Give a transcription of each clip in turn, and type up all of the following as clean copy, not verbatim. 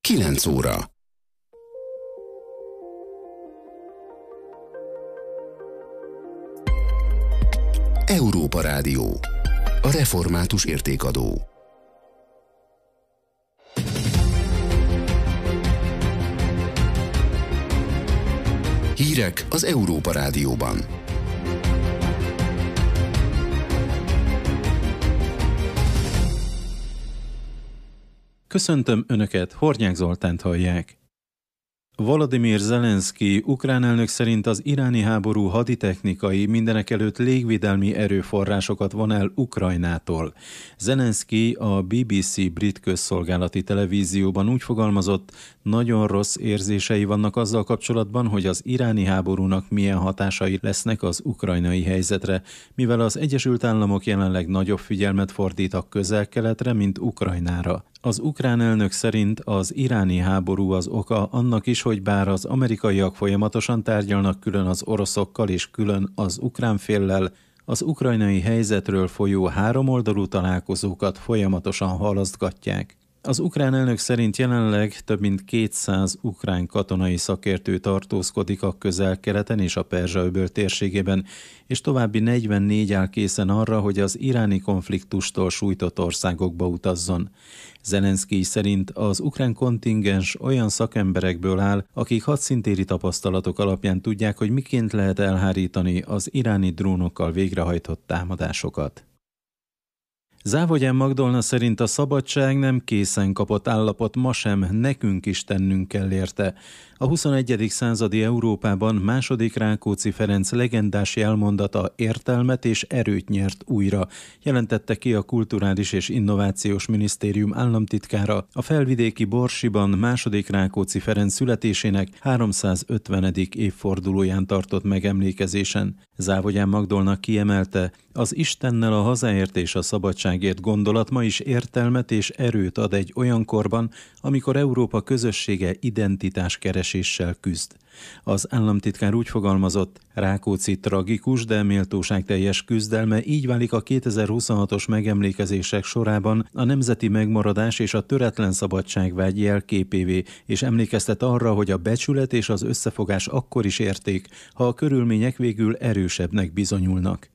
9 óra. Európa Rádió. A református értékadó. Hírek az Európa Rádióban. Köszöntöm Önöket, Hornyák Zoltánt hallják. Volodymyr Zelenszky ukrán elnök szerint az iráni háború haditechnikai, mindenekelőtt légvédelmi erőforrásokat von el Ukrajnától. Zelenszky a BBC brit közszolgálati televízióban úgy fogalmazott, nagyon rossz érzései vannak azzal kapcsolatban, hogy az iráni háborúnak milyen hatásai lesznek az ukrajnai helyzetre, mivel az Egyesült Államok jelenleg nagyobb figyelmet fordít a Közel-Keletre, mint Ukrajnára. Az ukrán elnök szerint az iráni háború az oka annak is, hogy bár az amerikaiak folyamatosan tárgyalnak külön az oroszokkal és külön az ukrán féllel, az ukrajnai helyzetről folyó háromoldalú találkozókat folyamatosan halasztgatják. Az ukrán elnök szerint jelenleg több mint 200 ukrán katonai szakértő tartózkodik a Közel-Keleten és a Perzsa-öböl térségében, és további 44 áll készen arra, hogy az iráni konfliktustól sújtott országokba utazzon. Zelenszky szerint az ukrán kontingens olyan szakemberekből áll, akik hadszintéri tapasztalatok alapján tudják, hogy miként lehet elhárítani az iráni drónokkal végrehajtott támadásokat. Závogyán Magdolna szerint a szabadság nem készen kapott állapot ma sem, nekünk is tennünk kell érte. A 21. századi Európában második Rákóczi Ferenc legendás jelmondata értelmet és erőt nyert újra, jelentette ki a Kulturális és Innovációs Minisztérium államtitkára a felvidéki Borsiban második Rákóczi Ferenc születésének 350. évfordulóján tartott megemlékezésen. Závogyán Magdolna kiemelte, az Istennel a hazáért és a szabadságért gondolat ma is értelmet és erőt ad egy olyan korban, amikor Európa közössége identitás kereséssel küzd. Az államtitkár úgy fogalmazott, Rákóczi tragikus, de méltóságteljes küzdelme így válik a 2026-os megemlékezések sorában a nemzeti megmaradás és a töretlen szabadságvágy jelképévé, és emlékeztet arra, hogy a becsület és az összefogás akkor is érték, ha a körülmények végül erősebbnek bizonyulnak.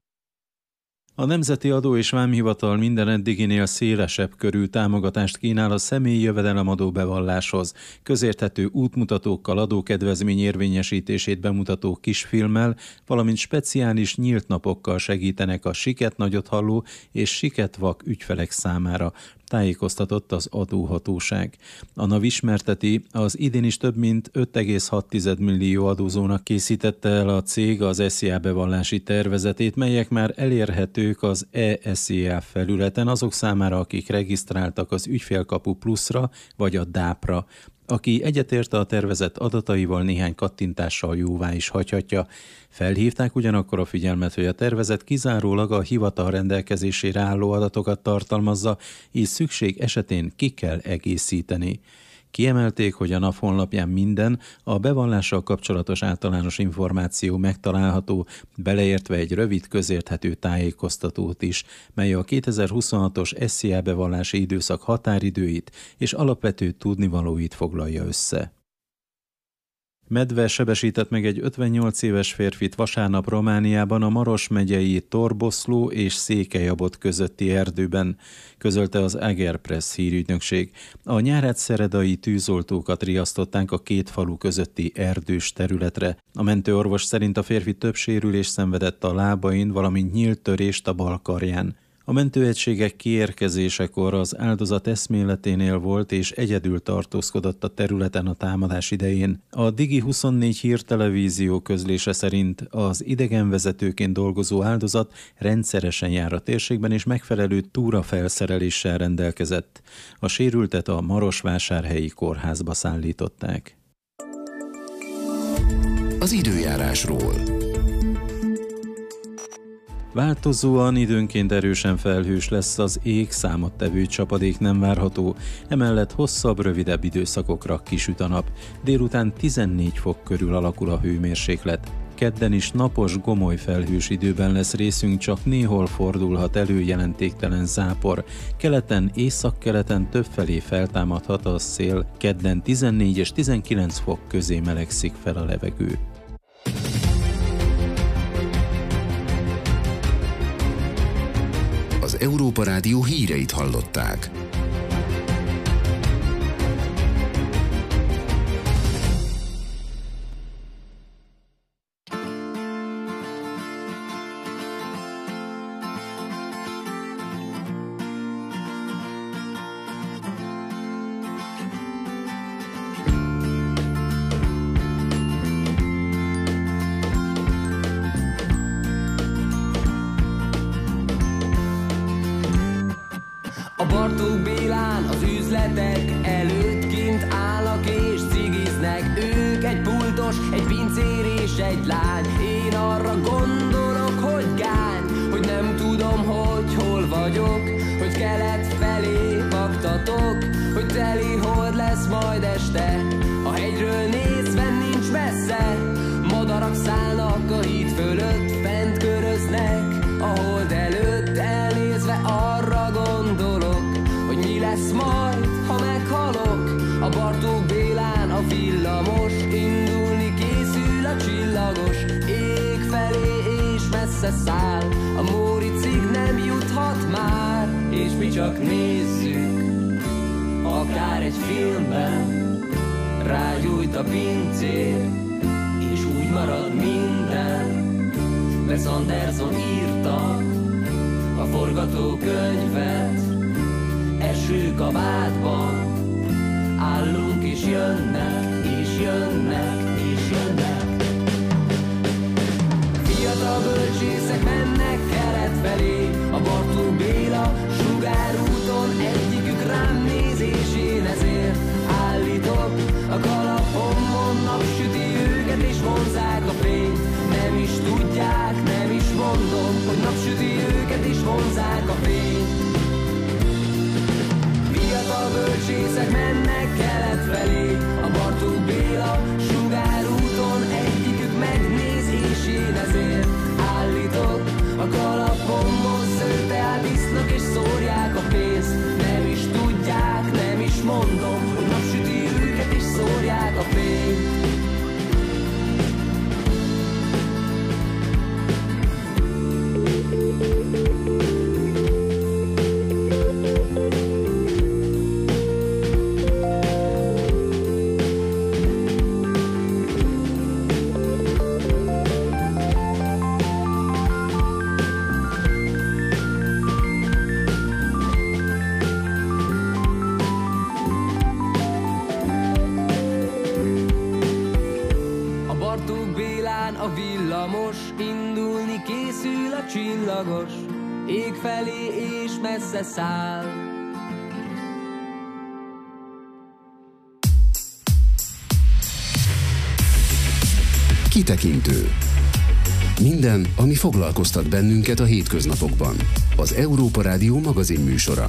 A Nemzeti Adó és Vámhivatal minden eddiginél szélesebb körű támogatást kínál a személyi jövedelemadó bevalláshoz. Közérthető útmutatókkal, adókedvezmény érvényesítését bemutató kisfilmmel, valamint speciális nyílt napokkal segítenek a siket nagyothalló és sikettvak ügyfelek számára, tájékoztatott az adóhatóság. A NAV ismerteti, az idén is több mint 5,6 millió adózónak készítette el a cég az SZIA bevallási tervezetét, melyek már elérhetők az e-SZIA felületen azok számára, akik regisztráltak az Ügyfélkapu Pluszra vagy a DÁP-ra. Aki egyetért a tervezet adataival, néhány kattintással jóvá is hagyhatja. Felhívták ugyanakkor a figyelmet, hogy a tervezet kizárólag a hivatal rendelkezésére álló adatokat tartalmazza, így szükség esetén ki kell egészíteni. Kiemelték, hogy a NAV honlapján minden a bevallással kapcsolatos általános információ megtalálható, beleértve egy rövid közérthető tájékoztatót is, mely a 2026-os SZIA bevallási időszak határidőit és alapvető tudnivalóit foglalja össze. Medve sebesített meg egy 58 éves férfit vasárnap Romániában a Maros megyei Torboszló és Székelyabot közötti erdőben, közölte az Agerpress hírügynökség. A nyárátszeredai tűzoltókat riasztották a két falu közötti erdős területre. A mentőorvos szerint a férfi több sérülést szenvedett a lábain, valamint nyílt törést a bal karján. A mentőegységek kiérkezésekor az áldozat eszméleténél volt és egyedül tartózkodott a területen a támadás idején. A Digi24 hírtelevízió közlése szerint az idegenvezetőként dolgozó áldozat rendszeresen jár a térségben és megfelelő túrafelszereléssel rendelkezett. A sérültet a Marosvásárhelyi kórházba szállították. Az időjárásról. Változóan időnként erősen felhős lesz az ég, számottevő csapadék nem várható, emellett hosszabb, rövidebb időszakokra kisüt a nap. Délután 14 fok körül alakul a hőmérséklet. kedden is napos, gomoly felhős időben lesz részünk, csak néhol fordulhat elő jelentéktelen zápor. Keleten, északkeleten többfelé feltámadhat a szél, kedden 14 és 19 fok közé melegszik fel a levegő. Az Európa Rádió híreit hallották. A Bartók Bélán az üzletek előtt kint állnak és cigiznek. Ők egy pultos, egy pincér és egy lány. Én arra gondolok, hogy gány, hogy nem tudom, hogy hol vagyok, hogy kelet felé baktatok, hogy teli hold lesz majd este. A hegyről nézve nincs messze, madarak szállnak a híd fölött, fent köröznek a hold előtt. Elnézve arra gondolok, hogy mi lesz majd, ha meghalok. A Bartók Bélán a villamos, indulni készül a csillagos ég felé, és messze száll. A Móricig nem juthat már, és mi csak nézzük, akár egy filmben. Rágyújt a pincér, és úgy marad minden. Wes Anderson írta a forgatókönyvet. Esőkabátban állunk, és jönnek, és jönnek, és jönnek. Fiatal bölcsészek mennek kelet felé, a Bartók Béla sugárúton. Egyikük rám néz, és én ezért állítok. A kalapomon napsüti őket, és vonzák a fényt. Nem is tudják, nem is mondom, hogy napsüti őket, és vonzák a fényt. Fiatal bölcsészek mennek kelet felé, a Bartók Béla sugárúton. Egyikük megnéz, és én ezért állítok. A kalapomon szőrteát isznak, és szórják a pénzt. Nem is tudják, nem is mondom, hogy napsüti őket, és szórják a fényt. A villamos, indulni készül a csillagos ég felé, és messze száll. Kitekintő. Minden, ami foglalkoztat bennünket a hétköznapokban. Az Európa Rádió magazinműsora.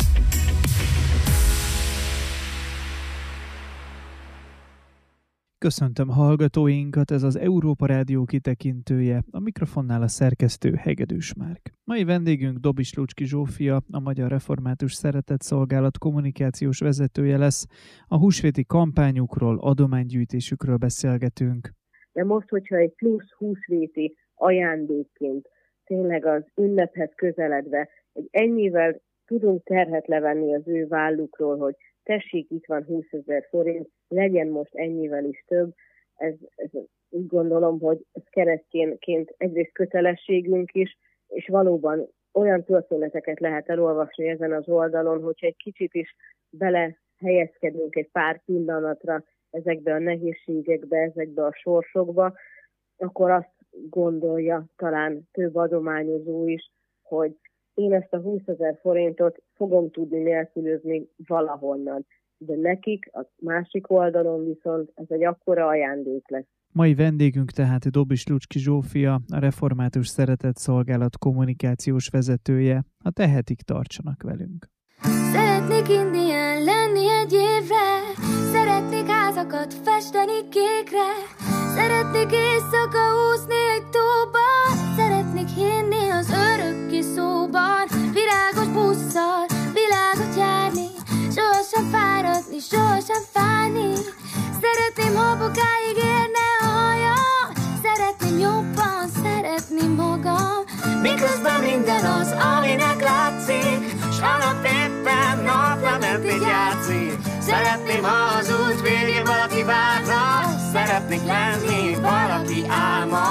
Köszöntöm hallgatóinkat, ez az Európa Rádió kitekintője, a mikrofonnál a szerkesztő Hegedűs Márk. Mai vendégünk Dobis Lucski Zsófia, a Magyar Református Szeretetszolgálat kommunikációs vezetője lesz. A húsvéti kampányukról, adománygyűjtésükről beszélgetünk. De most, hogyha egy plusz húsvéti ajándékként tényleg az ünnephez közeledve egy ennyivel tudunk terhet levenni az ő vállukról, hogy tessék, itt van 20 000 forint, legyen most ennyivel is több. Ez úgy gondolom, hogy ez keresztényként egyrészt kötelességünk is, és valóban olyan történeteket lehet elolvasni ezen az oldalon, hogyha egy kicsit is belehelyezkedünk egy pár pillanatra ezekbe a nehézségekbe, ezekbe a sorsokba, akkor azt gondolja talán több adományozó is, hogy én ezt a 20 000 forintot fogom tudni nélkülözni valahonnan. De nekik a másik oldalon viszont ez egy akkora ajándék lesz. Mai vendégünk tehát Dobis Lucski Zsófia, a Református Szeretetszolgálat kommunikációs vezetője. Ha tehetik, tartsanak velünk. Szeretnék indián lenni egy évre, szeretnék házakat festeni kékre, Szeretnék éjszaka úszni egy tóban, szeretnék hinni az örökké szóban. Virágos busszal, világot járni, sohasem fáradni, sohasem fájni. Szeretném, ha bokáig érne a hajam, szeretném jobban szeretni magam. Miközben minden az, aminek látszik, s a nap éppen naplement így játszik. Szeretném, ha az út végén valaki várna, szeretnék lenni valaki álma.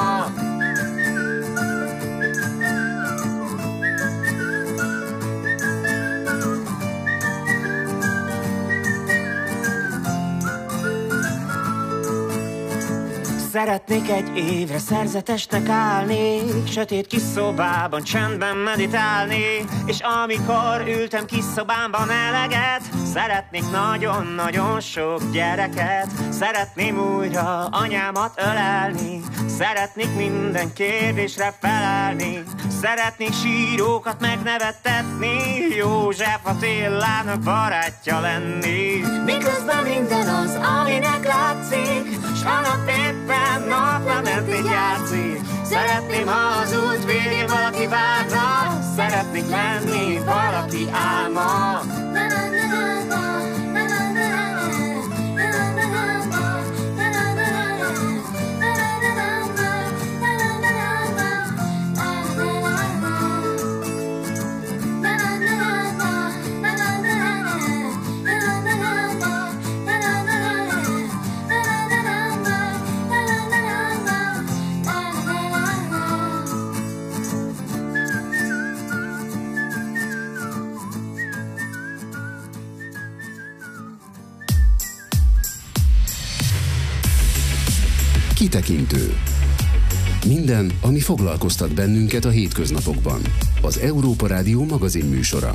Szeretnék egy évre szerzetesnek állni, sötét kis szobában csendben meditálni, és amikor ültem kis szobámban eleget, szeretnék nagyon-nagyon sok gyereket. Szeretném újra anyámat ölelni, szeretnék minden kérdésre felelni, szeretnék sírókat megnevettetni, József Attilának barátja lenni. Miközben minden az, aminek látszik, s a nap éppen naplement így játszik. Szeretném, ha az út végén valaki várna, szeretnék lenni valaki álma. Kitekintő. Minden, ami foglalkoztat bennünket a hétköznapokban. Az Európa Rádió magazinműsora.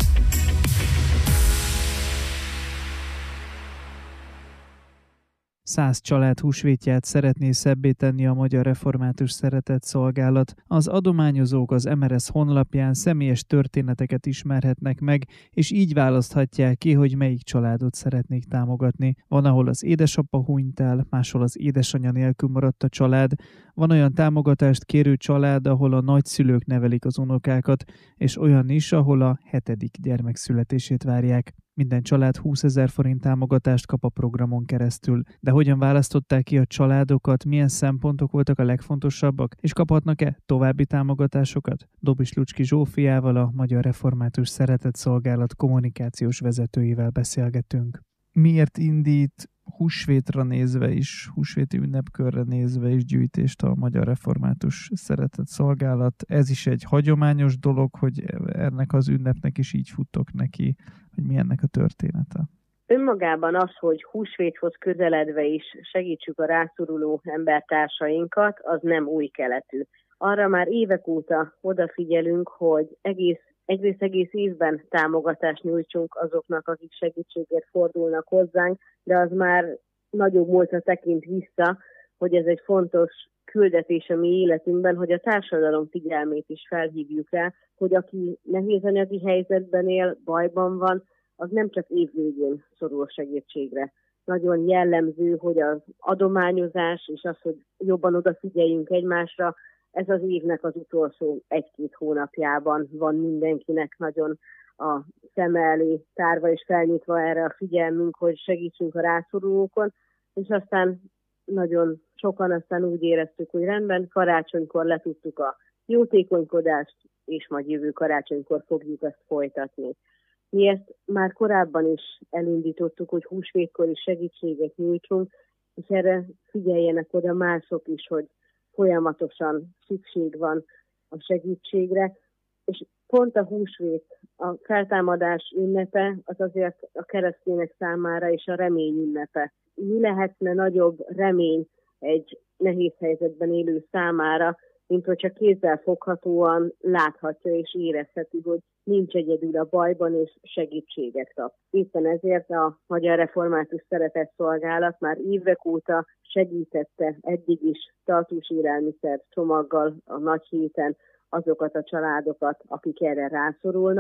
Száz család húsvétját szeretné szebbé tenni a Magyar Református Szeretetszolgálat. Az adományozók az MRS honlapján személyes történeteket ismerhetnek meg, és így választhatják ki, hogy melyik családot szeretnék támogatni. Van, ahol az édesapa hunyt el, máshol az édesanyja nélkül maradt a család. Van olyan támogatást kérő család, ahol a nagyszülők nevelik az unokákat, és olyan is, ahol a 7. gyermek születését várják. Minden család 20 000 forint támogatást kap a programon keresztül. De hogyan választották ki a családokat, milyen szempontok voltak a legfontosabbak, és kaphatnak-e további támogatásokat? Dobis Lucski Zsófiával, a Magyar Református Szeretetszolgálat kommunikációs vezetőjével beszélgetünk. Miért indít húsvétra nézve is, húsvéti ünnepkörre nézve is gyűjtést a Magyar Református Szeretetszolgálat? Ez is egy hagyományos dolog, hogy ennek az ünnepnek is így futtok neki, hogy mi ennek a története? Önmagában az, hogy húsvéthoz közeledve is segítsük a rászoruló embertársainkat, az nem új keletű. Arra már évek óta odafigyelünk, hogy egész évben támogatást nyújtsunk azoknak, akik segítségért fordulnak hozzánk, de az már nagyobb múltra tekint vissza, hogy ez egy fontos küldetés a mi életünkben, hogy a társadalom figyelmét is felhívjuk rá, hogy aki nehéz anyagi helyzetben él, bajban van, az nem csak évvégén szorul segítségre. Nagyon jellemző, hogy az adományozás és az, hogy jobban odafigyeljünk egymásra, ez az évnek az utolsó 1-2 hónapjában van mindenkinek nagyon a szeme elé tárva és felnyitva erre a figyelmünk, hogy segítsünk a rászorulókon, és aztán nagyon sokan úgy éreztük, hogy rendben, karácsonykor letudtuk a jótékonykodást, és majd jövő karácsonykor fogjuk ezt folytatni. Mi ezt már korábban is elindítottuk, hogy húsvétkor is segítséget nyújtsunk, és erre figyeljenek oda mások is, hogy folyamatosan szükség van a segítségre, és pont a húsvét, a feltámadás ünnepe, az azért a keresztények számára is a remény ünnepe. Mi lehetne nagyobb remény egy nehéz helyzetben élő számára, mint hogyha kézzel foghatóan láthatja és érezheti, hogy nincs egyedül a bajban, és segítséget kap. Éppen ezért a Magyar Református Szeretetszolgálat már évek óta segítette eddig is tartós élelmiszer csomaggal a nagy héten azokat a családokat, akik erre rászorulnak,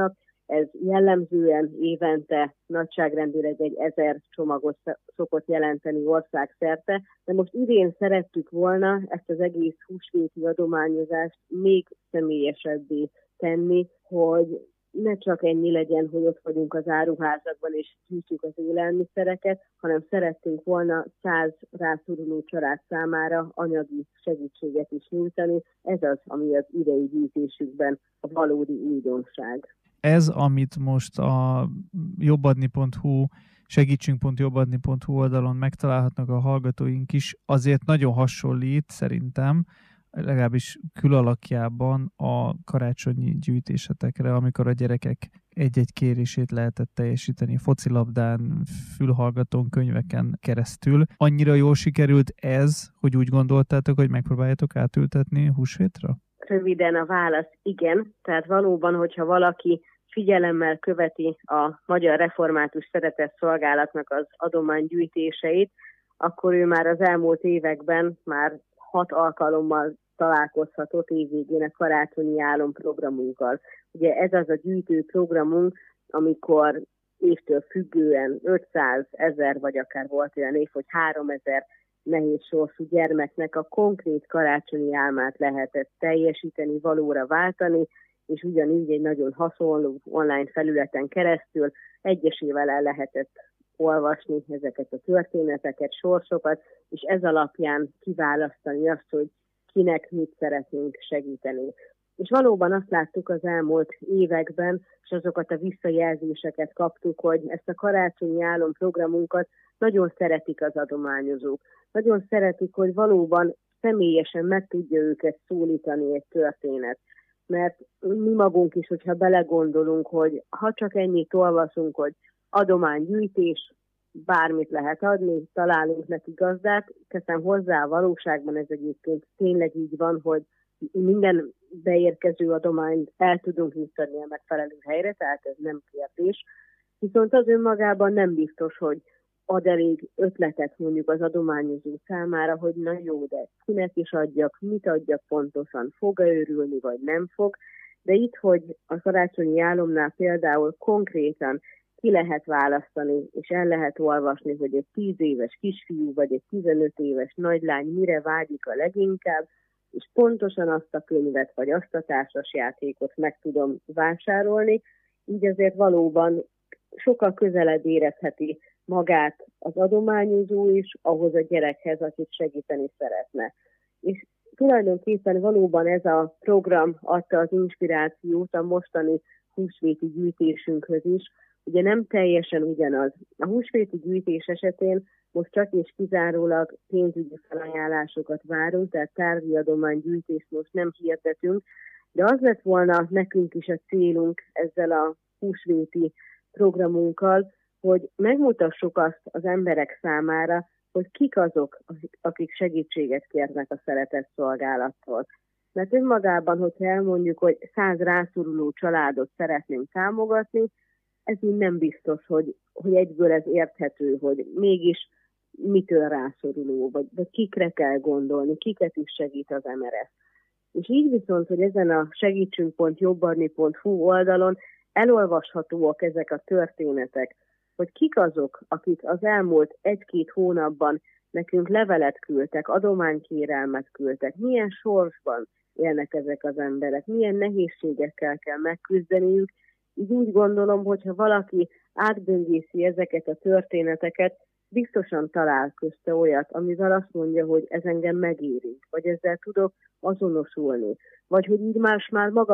Ez jellemzően évente nagyságrendileg egy 1000 csomagot szokott jelenteni országszerte, de most idén szerettük volna ezt az egész húsvéti adományozást még személyesebbé tenni, hogy ne csak ennyi legyen, hogy ott vagyunk az áruházakban és gyűjtjük az élelmiszereket, hanem szerettünk volna 100 rászoruló család számára anyagi segítséget is nyújtani. Ez az, ami az idei gyűjtésükben a valódi újdonság. Ez, amit most a jobbadni.hu, segítsünk.jobbadni.hu oldalon megtalálhatnak a hallgatóink is, azért nagyon hasonlít szerintem, legalábbis külalakjában a karácsonyi gyűjtésetekre, amikor a gyerekek egy-egy kérését lehetett teljesíteni focilabdán, fülhallgatón, könyveken keresztül. Annyira jól sikerült ez, hogy úgy gondoltátok, hogy megpróbáljátok átültetni húsvétra? Röviden a válasz igen, tehát valóban, hogyha valaki figyelemmel követi a Magyar Református Szeretetszolgálatnak az adománygyűjtéseit, akkor ő már az elmúlt években már 6 alkalommal találkozhatott évvégén a karácsonyi álomprogramunkkal. Ugye ez az a gyűjtő programunk, amikor évtől függően 500, 1000 vagy akár volt olyan év, hogy 3000 nehéz sorsú gyermeknek a konkrét karácsonyi álmát lehetett teljesíteni, valóra váltani, és ugyanígy egy nagyon hasonló online felületen keresztül egyesével el lehetett olvasni ezeket a történeteket, sorsokat, és ez alapján kiválasztani azt, hogy kinek mit szeretnénk segíteni. És valóban azt láttuk az elmúlt években, és azokat a visszajelzéseket kaptuk, hogy ezt a karácsonyi álomprogramunkat nagyon szeretik az adományozók. Nagyon szeretik, hogy valóban személyesen meg tudja őket szólítani egy történet. Mert mi magunk is, hogyha belegondolunk, hogy ha csak ennyit olvasunk, hogy adománygyűjtés, bármit lehet adni, találunk neki gazdát, teszem hozzá, a valóságban ez egyébként tényleg így van, hogy minden beérkező adományt el tudunk juttatni a megfelelő helyre, tehát ez nem kérdés. Viszont az önmagában nem biztos, hogy ad elég ötletet mondjuk az adományozó számára, hogy na jó, de kinek is adjak, mit adjak pontosan, fog-e örülni, vagy nem fog. De itt, hogy a karácsonyi álomnál például konkrétan ki lehet választani, és el lehet olvasni, hogy egy 10 éves kisfiú, vagy egy 15 éves nagylány mire vágyik a leginkább, és pontosan azt a könyvet, vagy azt a társasjátékot meg tudom vásárolni, így azért valóban sokkal közelebb érezheti magát az adományozó is ahhoz a gyerekhez, akit segíteni szeretne. És tulajdonképpen valóban ez a program adta az inspirációt a mostani húsvéti gyűjtésünkhöz is. Ugye nem teljesen ugyanaz. A húsvéti gyűjtés esetén most csak és kizárólag pénzügyi felajánlásokat várunk, tehát tárgyi adománygyűjtést most nem hirdetünk, de az lett volna nekünk is a célunk ezzel a húsvéti programunkkal, hogy megmutassuk azt az emberek számára, hogy kik azok, akik segítséget kérnek a szeretetszolgálattól. Mert önmagában, hogyha elmondjuk, hogy 100 rászoruló családot szeretnénk támogatni, ez így nem biztos, hogy egyből ez érthető, hogy mégis mitől rászoruló, vagy kikre kell gondolni, kiket is segít az MRS. És így viszont, hogy ezen a segítsünk.jobbadni.hu oldalon elolvashatóak ezek a történetek, hogy kik azok, akik az elmúlt 1-2 hónapban nekünk levelet küldtek, adománykérelmet küldtek, milyen sorsban élnek ezek az emberek, milyen nehézségekkel kell megküzdeniük. Így úgy gondolom, hogyha valaki átböngészi ezeket a történeteket, biztosan talál közte olyat, amivel azt mondja, hogy ez engem megérint, vagy ezzel tudok azonosulni, vagy hogy így most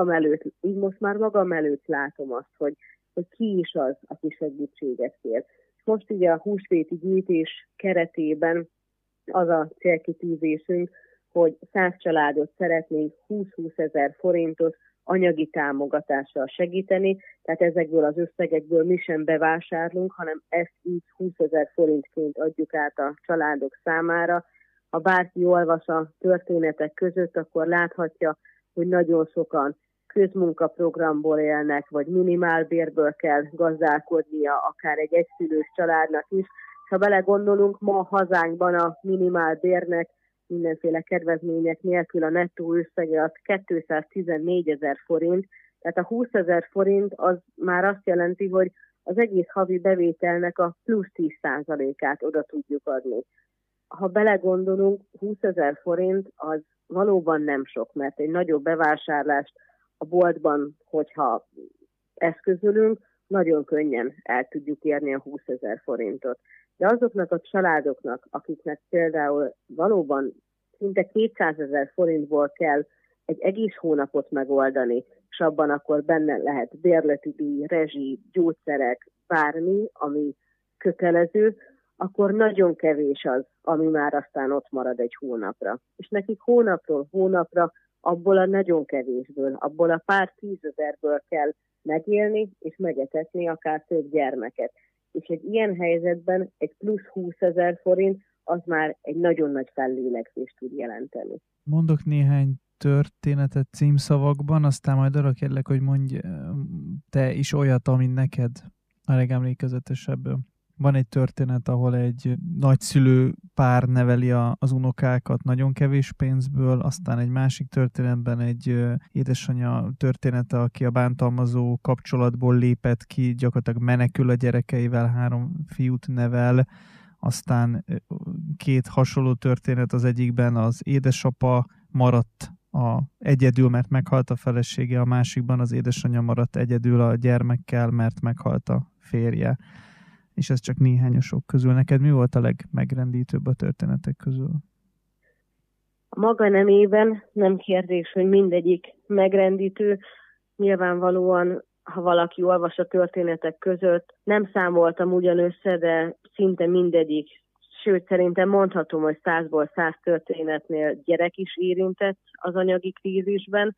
már magam előtt látom azt, hogy ki is az, aki segítséget kér. Most ugye a húsvéti gyűjtés keretében az a célkitűzésünk, hogy 100 családot szeretnénk 20-20 ezer forintos anyagi támogatással segíteni, tehát ezekből az összegekből mi sem bevásárlunk, hanem ezt így 20 000 forintként adjuk át a családok számára. Ha bárki olvas a történetek között, akkor láthatja, hogy nagyon sokan közmunkaprogramból élnek, vagy minimálbérből kell gazdálkodnia, akár egy egyszülős családnak is. Ha belegondolunk, ma hazánkban a minimálbérnek mindenféle kedvezmények nélkül a nettó összege az 214 000 forint, Tehát a 20 000 forint az már azt jelenti, hogy az egész havi bevételnek a plusz 10%-át oda tudjuk adni. Ha belegondolunk, 20 000 forint az valóban nem sok, mert egy nagyobb bevásárlást a boltban, hogyha eszközölünk, nagyon könnyen el tudjuk érni a 20 000 forintot. De azoknak a családoknak, akiknek például valóban szinte 200 000 forintból kell egy egész hónapot megoldani, és abban akkor benne lehet bérleti díj, rezsi, gyógyszerek, bármi, ami kötelező, akkor nagyon kevés az, ami már aztán ott marad egy hónapra. És nekik hónapról hónapra abból a nagyon kevésből, abból a pár 10 000-ből kell megélni és megetetni akár több gyermeket. És egy ilyen helyzetben egy plusz 20 000 forint az már egy nagyon nagy fellélegzést tud jelenteni. Mondok néhány történetet címszavakban, aztán majd arra kérlek, hogy mondj te is olyat, ami neked a legemlékezetesebb. Van egy történet, ahol egy nagyszülő pár neveli az unokákat nagyon kevés pénzből, aztán egy másik történetben egy édesanyja története, aki a bántalmazó kapcsolatból lépett ki, gyakorlatilag menekül a gyerekeivel, 3 fiút nevel, aztán 2 hasonló történet, az egyikben az édesapa maradt egyedül, mert meghalt a felesége, a másikban az édesanyja maradt egyedül a gyermekkel, mert meghalt a férje. És ez csak néhányosok közül. Neked mi volt a legmegrendítőbb a történetek közül? A maga nemében nem kérdés, hogy mindegyik megrendítő. Nyilvánvalóan, ha valaki olvas a történetek között, nem számoltam ugyan össze, de szinte mindegyik, sőt szerintem mondhatom, hogy 100-ból 100 történetnél gyerek is érintett az anyagi krízisben,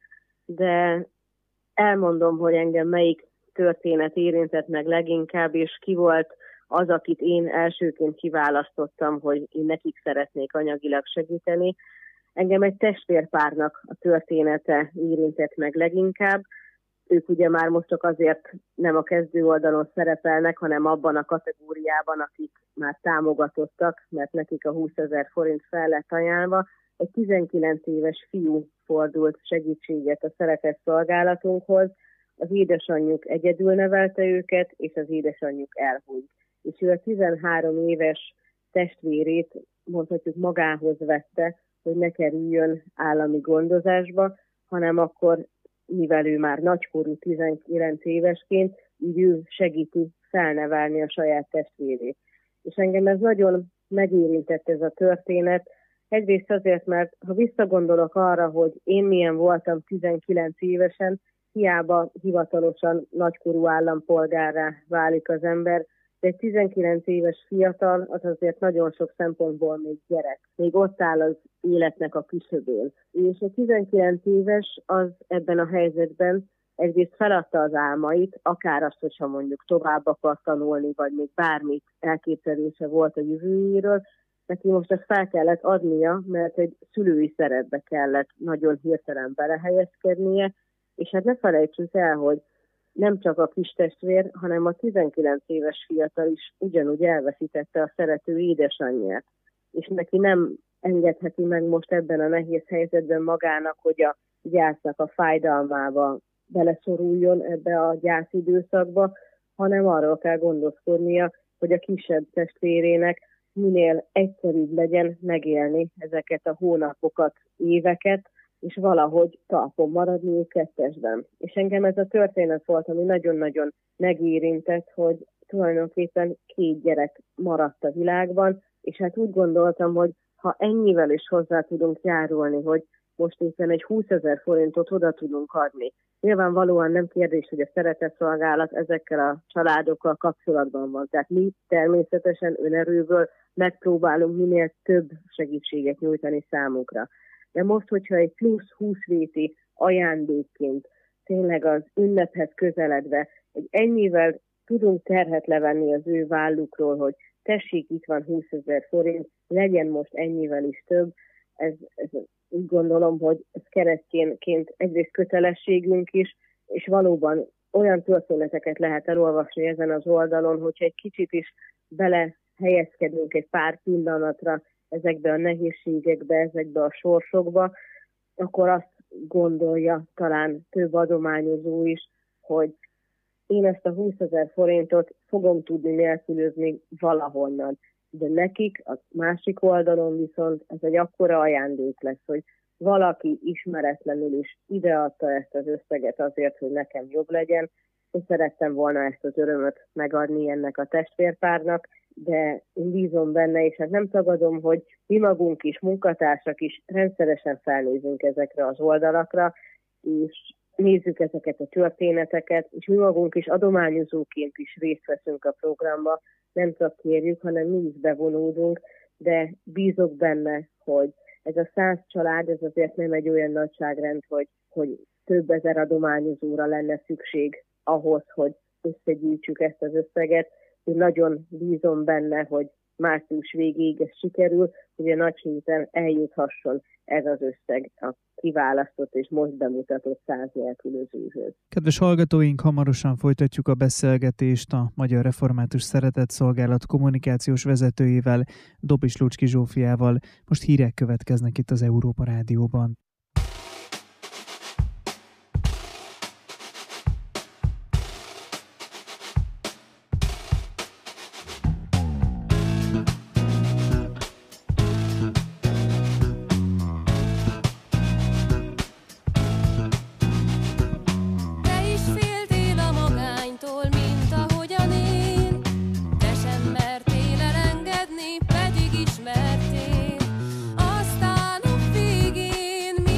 de elmondom, hogy engem melyik történet érintett meg leginkább, és ki volt az, akit én elsőként kiválasztottam, hogy én nekik szeretnék anyagilag segíteni. Engem egy testvérpárnak a története érintett meg leginkább. Ők ugye már most csak azért nem a kezdő oldalon szerepelnek, hanem abban a kategóriában, akik már támogatottak, mert nekik a 20 000 forint fel lett ajánlva. Egy 19 éves fiú fordult segítséget a szeretett szolgálatunkhoz. Az édesanyjuk egyedül nevelte őket, és az édesanyjuk elhunyt. És ő a 13 éves testvérét, mondhatjuk, magához vette, hogy ne kerüljön állami gondozásba, hanem akkor, mivel ő már nagykorú 19 évesként, így ő segíti felnevelni a saját testvérét. És engem ez nagyon megérintett ez a történet. Egyrészt azért, mert ha visszagondolok arra, hogy én milyen voltam 19 évesen, hiába hivatalosan nagykorú állampolgárrá válik az ember, de egy 19 éves fiatal az azért nagyon sok szempontból még gyerek. Még ott áll az életnek a küszöbén. És a 19 éves az ebben a helyzetben egyrészt feladta az álmait, akár azt, hogyha mondjuk tovább akar tanulni, vagy még bármit elképzelése volt a jövőjéről, neki most ezt fel kellett adnia, mert egy szülői szerepbe kellett nagyon hirtelen belehelyezkednie, és hát ne felejtsük el, hogy nem csak a kis testvér, hanem a 19 éves fiatal is ugyanúgy elveszítette a szerető édesanyját. És neki nem engedheti meg most ebben a nehéz helyzetben magának, hogy a gyásznak a fájdalmába beleszoruljon ebbe a gyászidőszakba, hanem arról kell gondoskodnia, hogy a kisebb testvérének minél egyszerűbb legyen megélni ezeket a hónapokat, éveket, és valahogy talpon maradni kettesben. És engem ez a történet volt, ami nagyon-nagyon megérintett, hogy tulajdonképpen 2 gyerek maradt a világban, és hát úgy gondoltam, hogy ha ennyivel is hozzá tudunk járulni, hogy most éppen egy 20 000 forintot oda tudunk adni. Nyilvánvalóan nem kérdés, hogy a szeretetszolgálat ezekkel a családokkal kapcsolatban van. Tehát mi természetesen önerőből megpróbálunk minél több segítséget nyújtani számukra. De most, hogyha egy plusz 20 réti ajándékként tényleg az ünnephez közeledve egy ennyivel tudunk terhet levenni az ő vállukról, hogy tessék, itt van 20 000 forint, legyen most ennyivel is több, ez úgy gondolom, hogy ez keresztényként egyrészt kötelességünk is, és valóban olyan történeteket lehet elolvasni ezen az oldalon, hogyha egy kicsit is belehelyezkedünk egy pár pillanatra ezekbe a nehézségekbe, ezekbe a sorsokba, akkor azt gondolja talán több adományozó is, hogy én ezt a 20 000 forintot fogom tudni nélkülözni valahonnan. De nekik a másik oldalon viszont ez egy akkora ajándék lesz, hogy valaki ismeretlenül is ideadta ezt az összeget azért, hogy nekem jobb legyen. Én szerettem volna ezt az örömöt megadni ennek a testvérpárnak, de én bízom benne, és hát nem tagadom, hogy mi magunk is, munkatársak is rendszeresen felnézünk ezekre az oldalakra, és nézzük ezeket a történeteket, és mi magunk is adományozóként is részt veszünk a programba, nem csak kérjük, hanem mi is bevonódunk, de bízok benne, hogy ez a 100 család, ez azért nem egy olyan nagyságrend, hogy több ezer adományozóra lenne szükség ahhoz, hogy összegyűjtsük ezt az összeget. Én nagyon bízom benne, hogy március végéig ez sikerül, hogy a nagy héten eljuthasson ez az összeg a kiválasztott és most bemutatott 100 nélkülözőhöz. Kedves hallgatóink, hamarosan folytatjuk a beszélgetést a Magyar Református Szeretetszolgálat kommunikációs vezetőjével, Dobis Lucski Zsófiával. Most hírek következnek itt az Európa Rádióban. Pedig ismertél, aztán a végén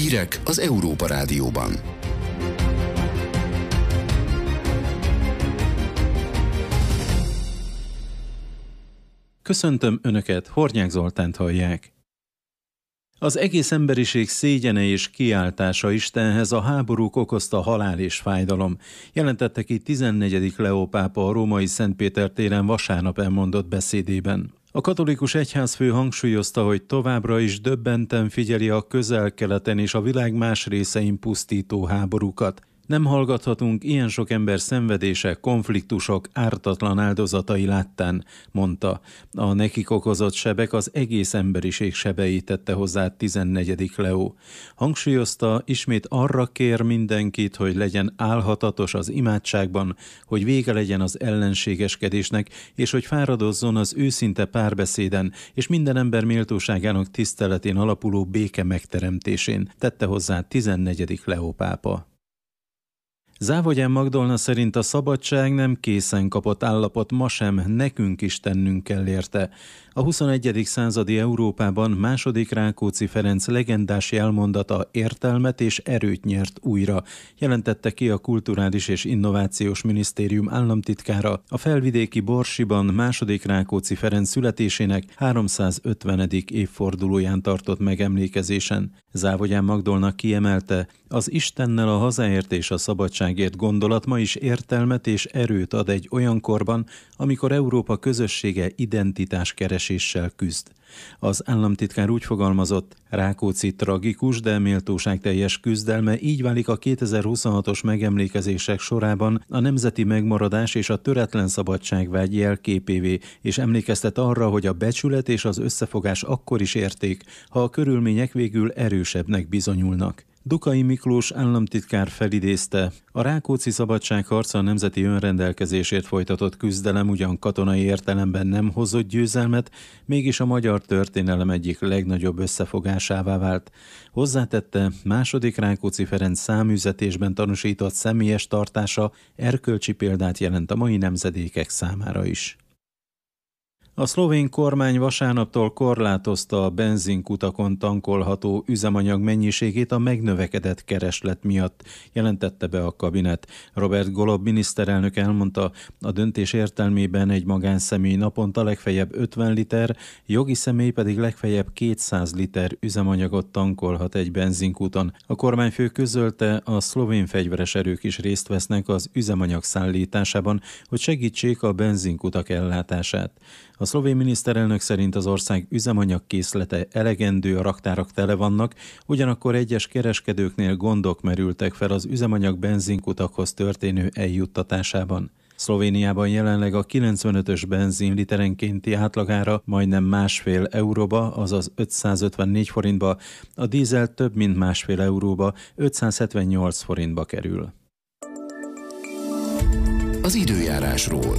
Hírek az Európa Rádióban. Köszöntöm Önöket, Hornyák Zoltánt hallják. Az egész emberiség szégyene és kiáltása Istenhez a háborúk okozta halál és fájdalom, jelentette ki 14. Leó pápa a római Szentpéter téren vasárnap elmondott beszédében. A katolikus egyházfő hangsúlyozta, hogy továbbra is döbbenten figyeli a Közel-Keleten és a világ más részein pusztító háborúkat. Nem hallgathatunk ilyen sok ember szenvedése, konfliktusok ártatlan áldozatai láttán, mondta. A nekik okozott sebek az egész emberiség sebei, tette hozzá 14. Leó. Hangsúlyozta, ismét arra kér mindenkit, hogy legyen álhatatos az imádságban, hogy vége legyen az ellenségeskedésnek, és hogy fáradozzon az őszinte párbeszéden, és minden ember méltóságának tiszteletén alapuló béke megteremtésén, tette hozzá 14. Leó pápa. Závogyán Magdolna szerint a szabadság nem készen kapott állapot, ma sem, nekünk is tennünk kell érte. A 21. századi Európában második Rákóczi Ferenc legendás jelmondata értelmet és erőt nyert újra, jelentette ki a Kulturális és Innovációs Minisztérium államtitkára a felvidéki Borsiban második Rákóczi Ferenc születésének 350. évfordulóján tartott megemlékezésen. Závogyán Magdolna kiemelte, az Istennel a hazáért és a szabadságért gondolat ma is értelmet és erőt ad egy olyan korban, amikor Európa közössége identitás kereséssel küzd. Az államtitkár úgy fogalmazott, Rákóczi tragikus, de méltóságteljes küzdelme így válik a 2026-os megemlékezések sorában a nemzeti megmaradás és a töretlen szabadságvágy jelképévé, és emlékeztet arra, hogy a becsület és az összefogás akkor is érték, ha a körülmények végül erősebbnek bizonyulnak. Dukai Miklós államtitkár felidézte, a Rákóczi szabadságharca a nemzeti önrendelkezésért folytatott küzdelem ugyan katonai értelemben nem hozott győzelmet, mégis a magyar történelem egyik legnagyobb összefogásává vált. Hozzátette, második Rákóczi Ferenc száműzetésben tanúsított személyes tartása erkölcsi példát jelent a mai nemzedékek számára is. A szlovén kormány vasárnaptól korlátozta a benzinkutakon tankolható üzemanyag mennyiségét a megnövekedett kereslet miatt, jelentette be a kabinet. Robert Golob miniszterelnök elmondta, a döntés értelmében egy magánszemély naponta legfeljebb 50 liter, jogi személy pedig legfeljebb 200 liter üzemanyagot tankolhat egy benzinkúton. A kormányfő közölte, a szlovén fegyveres erők is részt vesznek az üzemanyag szállításában, hogy segítsék a benzinkutak ellátását. A szlovén miniszterelnök szerint az ország üzemanyag készlete elegendő, a raktárak tele vannak, ugyanakkor egyes kereskedőknél gondok merültek fel az üzemanyag benzinkutakhoz történő eljuttatásában. Szlovéniában jelenleg a 95-ös benzin literenkénti átlagára majdnem 1,5 euróba, azaz 554 forintba, a dízel több mint 1,5 euróba, 578 forintba kerül. Az időjárásról.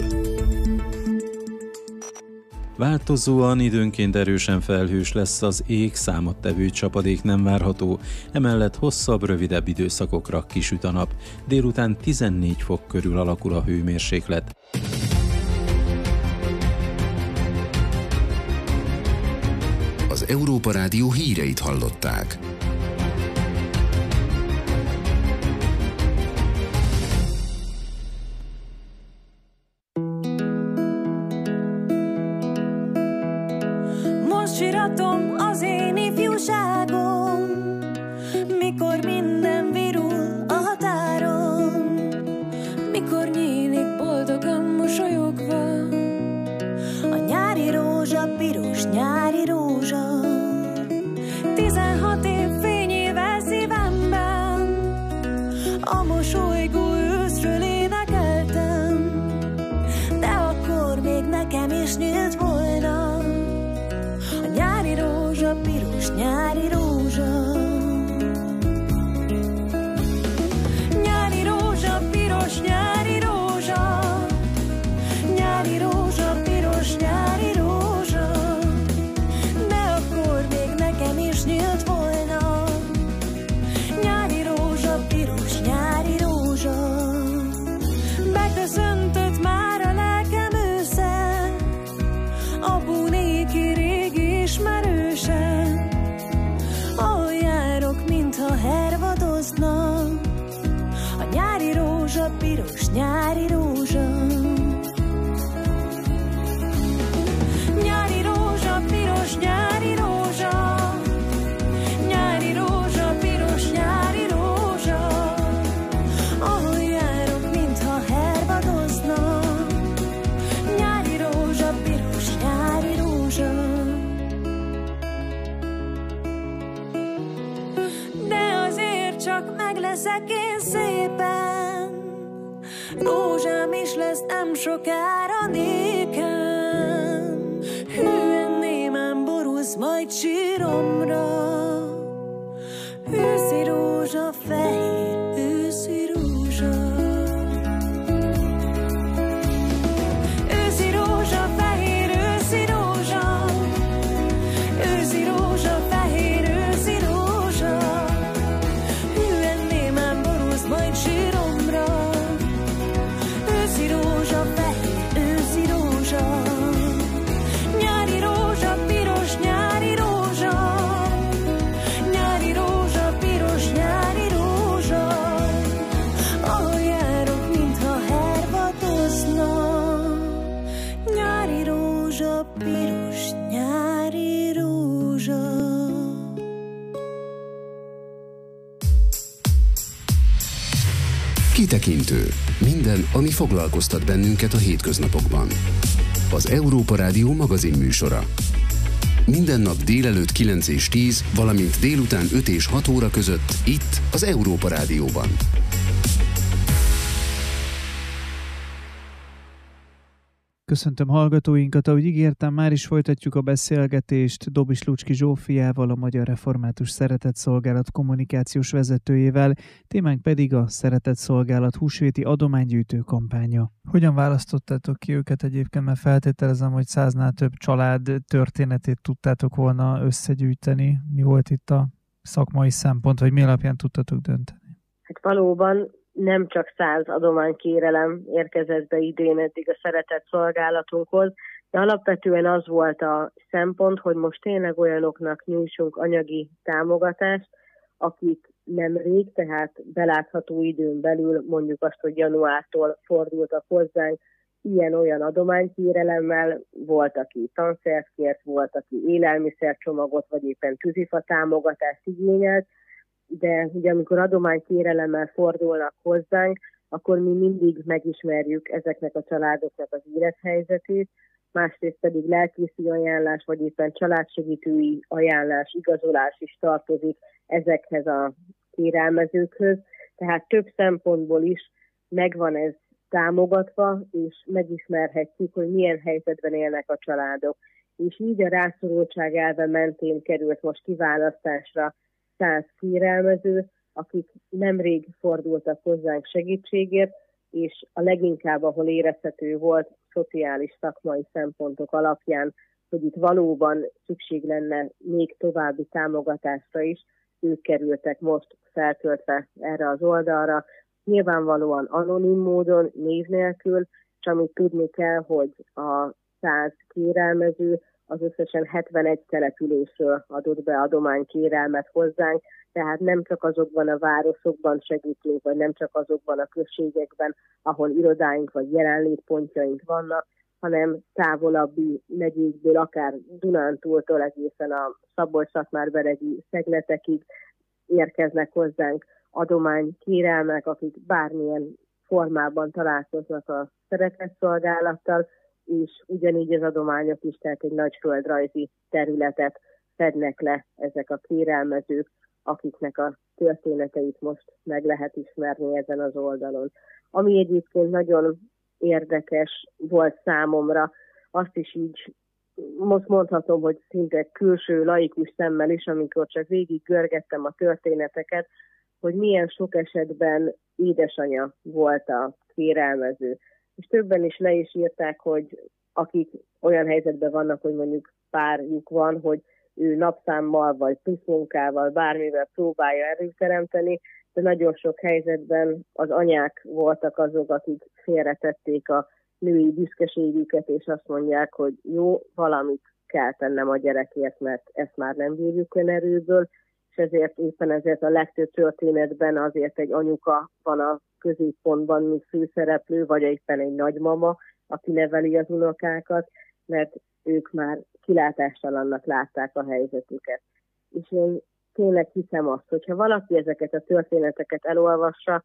Változóan időnként erősen felhős lesz az ég, számottevő csapadék nem várható, emellett hosszabb, rövidebb időszakokra kisüt a nap. Délután 14 fok körül alakul a hőmérséklet. Az Európa Rádió híreit hallották. Siratom az én ifjúságom, mikor minden virul a határon, mikor nyílik boldogan mosolyogva a nyári rózsa, piros nyári rózsa. 16 év fényével szívemben a mosolygó őszről énekeltem, de akkor még nekem is nyílt volna nyári rózsa, piros nyári rózsa. Nyári rózsa, piros nyári rózsa. Nyári rózsa, piros nyári rózsa. De akkor még nekem is nyílt volna nyári rózsa, piros nyári rózsa. Beköszöntött már a lelkem ősze, a búnéki régi ismerősen. Ahol járok, mintha rózsa, piros nyári rózsa. Nyári rózsa, piros nyári rózsa. Nyári rózsa, piros nyári rózsa. Ahol járok, mintha hervadozna. Nyári rózsa, piros nyári rózsa. De azért csak meg leszek én szépen. Rózsám is lesz nem sokára nékem. Hűen némán borulsz majd síromra. Őszi rózsa, fehér őszi rózsa. Őszi rózsa, fehér őszi rózsa. Őszi rózsa, fehér őszi rózsa. Hűen némán borulsz majd síromra. Őszi rózsa, fehér őszi rózsa. Nyári rózsa, piros nyári rózsa. Nyári rózsa, piros nyári rózsa. Ahol járok, mintha hervadozna. Nyári rózsa, piros nyári rózsa. Kitekintő. Minden, ami foglalkoztat bennünket a hétköznapokban. Az Európa Rádió magazin műsora. Minden nap délelőtt 9 és 10, valamint délután 5 és 6 óra között itt az Európa Rádióban. Köszöntöm hallgatóinkat, ahogy ígértem, már is folytatjuk a beszélgetést Dobis Lucski Zsófiával, a Magyar Református Szeretetszolgálat kommunikációs vezetőjével, témánk pedig a Szeretetszolgálat húsvéti adománygyűjtő kampánya. Hogyan választottátok ki őket egyébként, mert feltételezem, hogy 100-nál több család történetét tudtátok volna összegyűjteni. Mi volt itt a szakmai szempont, vagy mi alapján tudtatok dönteni? Hát valóban nem csak 100 adománykérelem érkezett be idén eddig a szeretetszolgálatunkhoz, de alapvetően az volt a szempont, hogy most tényleg olyanoknak nyújtsunk anyagi támogatást, akik nemrég, tehát belátható időn belül, mondjuk azt, hogy januártól fordultak hozzánk ilyen-olyan adománykérelemmel, volt, aki tanszert kért, volt, aki élelmiszercsomagot, vagy éppen tűzifa támogatást igényelt, de ugye amikor adománykérelemmel fordulnak hozzánk, akkor mi mindig megismerjük ezeknek a családoknak az élethelyzetét, másrészt pedig lelkészi ajánlás, vagy éppen családsegítői ajánlás, igazolás is tartozik ezekhez a kérelmezőkhöz, tehát több szempontból is megvan ez támogatva, és megismerhetjük, hogy milyen helyzetben élnek a családok. És így a rászorultság elve mentén került most kiválasztásra 100 kérelmező, akik nemrég fordultak hozzánk segítségért, és a leginkább, ahol érezhető volt, szociális szakmai szempontok alapján, hogy itt valóban szükség lenne még további támogatásra is, ők kerültek most feltöltve erre az oldalra. Nyilvánvalóan anonim módon, név nélkül, és amit tudni kell, hogy a 100 kérelmező az összesen 71 településről adott be adománykérelmet hozzánk, tehát nem csak azokban a városokban segítünk, vagy nem csak azokban a községekben, ahol irodáink vagy jelenlétpontjaink vannak, hanem távolabbi megyékből, akár Dunántúltól egészen a Szabolcs-Szatmár-Beregi szegletekig érkeznek hozzánk adománykérelmek, akik bármilyen formában találkoznak a szeretetszolgálattal, és ugyanígy az adományok is, tehát egy nagy földrajzi területet fednek le ezek a kérelmezők, akiknek a történeteit most meg lehet ismerni ezen az oldalon. Ami egyébként nagyon érdekes volt számomra, azt is így most mondhatom, hogy szinte külső laikus szemmel is, amikor csak végig görgettem a történeteket, hogy milyen sok esetben édesanyja volt a kérelmező. És többen is le is írták, hogy akik olyan helyzetben vannak, hogy mondjuk párjuk van, hogy ő napszámmal vagy pluszmunkával, bármivel próbálja előteremteni, de nagyon sok helyzetben az anyák voltak azok, akik félretették a női büszkeségüket, és azt mondják, hogy jó, valamit kell tennem a gyerekért, mert ezt már nem bírjuk önerőből, és ezért éppen ezért a legtöbb történetben azért egy anyuka van a középpontban, mint főszereplő, vagy éppen egy nagymama, aki neveli az unokákat, mert ők már kilátástalannak látták a helyzetüket. És én tényleg hiszem azt, hogyha valaki ezeket a történeteket elolvassa,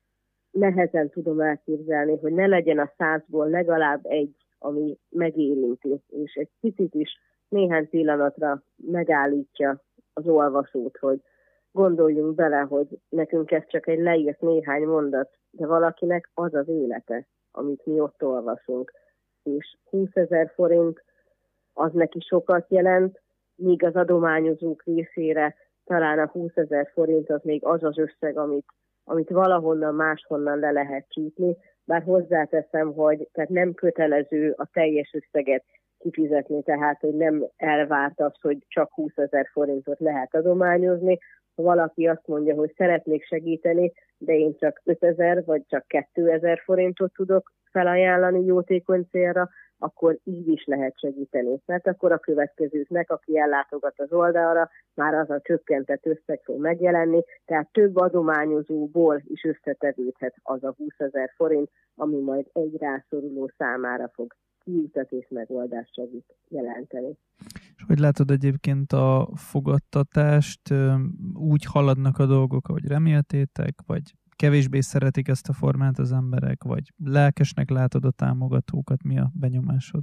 nehezen tudom elképzelni, hogy ne legyen a 100-ból legalább egy, ami megérinti, és egy picit is néhány pillanatra megállítja az olvasót, hogy gondoljunk bele, hogy nekünk ez csak egy leírt néhány mondat, de valakinek az az élete, amit mi ott olvasunk. És 20 000 forint az neki sokat jelent, míg az adományozók részére talán a 20 000 forint az még az az összeg, amit valahonnan máshonnan le lehet csípni, bár hozzáteszem, hogy tehát nem kötelező a teljes összeget kifizetni, tehát hogy nem elvárt az, hogy csak 20 000 forintot lehet adományozni. Ha valaki azt mondja, hogy szeretnék segíteni, de én csak 5 000 vagy csak 2 000 forintot tudok felajánlani jótékony célra, akkor így is lehet segíteni. Mert akkor a következőknek, aki ellátogat az oldalra, már az a csökkentett összeg fog megjelenni, tehát több adományozóból is összetevődhet az a 20 000 forint, ami majd egy rászoruló számára fog kiutat és megoldást segít jelenteni. És hogy látod egyébként a fogadtatást? Úgy haladnak a dolgok, ahogy reméltétek, vagy kevésbé szeretik ezt a formát az emberek, vagy lelkesnek látod a támogatókat? Mi a benyomásod?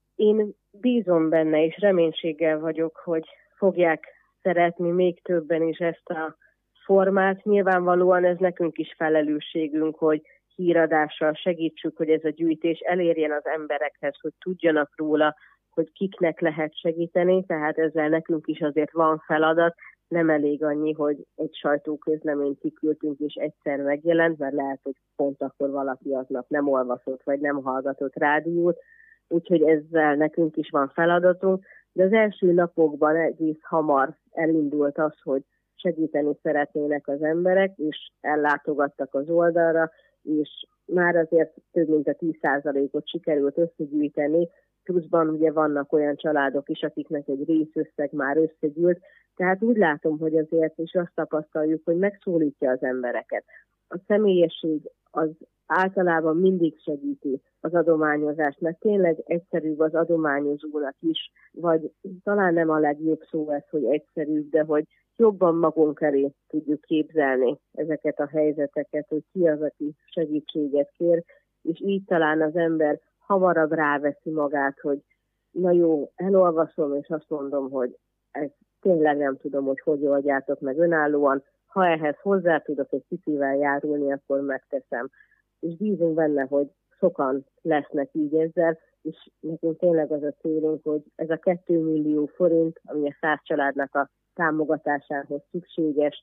Én bízom benne, és reménységgel vagyok, hogy fogják szeretni még többen is ezt a formát. Nyilvánvalóan ez nekünk is felelősségünk, hogy híradással segítsük, hogy ez a gyűjtés elérjen az emberekhez, hogy tudjanak róla, hogy kiknek lehet segíteni, tehát ezzel nekünk is azért van feladat. Nem elég annyi, hogy egy sajtóközleményt kiküldtünk és egyszer megjelent, mert lehet, hogy pont akkor valaki aznap nem olvasott, vagy nem hallgatott rádiót, úgyhogy ezzel nekünk is van feladatunk, de az első napokban egész hamar elindult az, hogy segíteni szeretnének az emberek, és ellátogattak az oldalra, és már azért több mint a 10%-ot sikerült összegyűjteni, pluszban ugye vannak olyan családok is, akiknek egy részösszeg már összegyűlt, tehát úgy látom, hogy azért is azt tapasztaljuk, hogy megszólítja az embereket. A személyesség az általában mindig segíti az adományozást, mert tényleg egyszerűbb az adományozónak is, vagy talán nem a legjobb szó ez, hogy egyszerűbb, de hogy jobban magunk elé tudjuk képzelni ezeket a helyzeteket, hogy ki az, aki segítséget kér, és így talán az ember hamarabb ráveszi magát, hogy na jó, elolvasom, és azt mondom, hogy ezt tényleg nem tudom, hogy oldjátok meg önállóan. Ha ehhez hozzá tudok egy picivel járulni, akkor megteszem. És bízunk benne, hogy sokan lesznek így ezzel, és nekünk tényleg az a célunk, hogy ez a 2 millió forint, ami a 100 családnak a támogatásához szükséges,